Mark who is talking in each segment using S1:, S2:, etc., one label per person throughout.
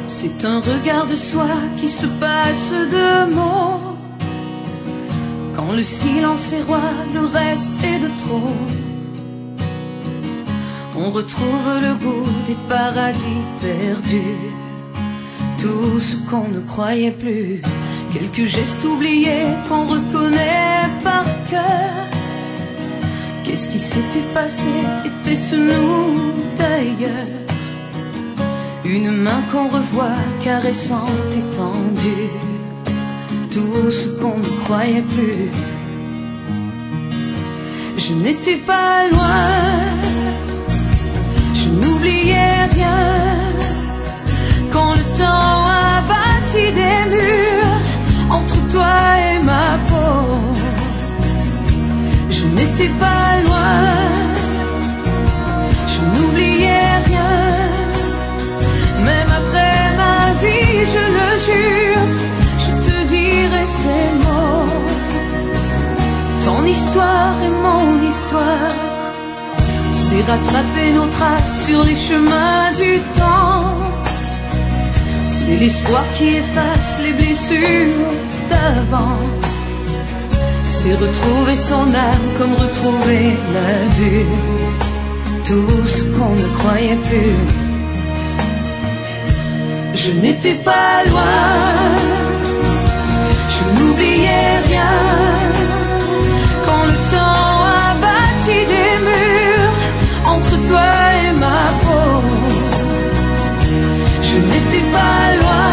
S1: C'est un regard de soi qui se passe de mots. Quand le silence est roi, le reste est de trop. On retrouve le goût des paradis perdus, tout ce qu'on ne croyait plus, quelques gestes oubliés qu'on reconnaît par cœur. Qu'est-ce qui s'était passé? Était-ce nous d'ailleurs? Une main qu'on revoit caressante et tendue, tout ce qu'on ne croyait plus. Je n'étais pas loin, je n'oubliais rien. Quand le temps a bâti des murs entre toi et ma peau, je n'étais pas loin, je n'oubliais rien. Même après ma vie, je le jure, je te dirai ces mots. Ton histoire et mon histoire, c'est rattraper nos traces sur les chemins du temps. C'est l'espoir qui efface les blessures d'avant. C'est retrouver son âme comme retrouver la vue, tout ce qu'on ne croyait plus. Je n'étais pas loin, je n'oubliais rien. Quand le temps a bâti des murs entre toi et ma peau, je n'étais pas loin,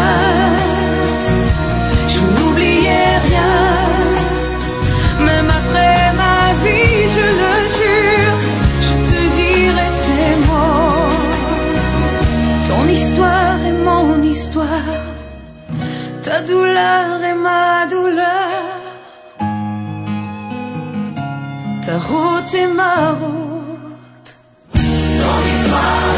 S1: je n'oubliais rien. Même après ma vie, je le jure, je te dirai ces mots. Ton histoire est mon histoire, ta douleur est ma douleur, ta route est ma route. Ton histoire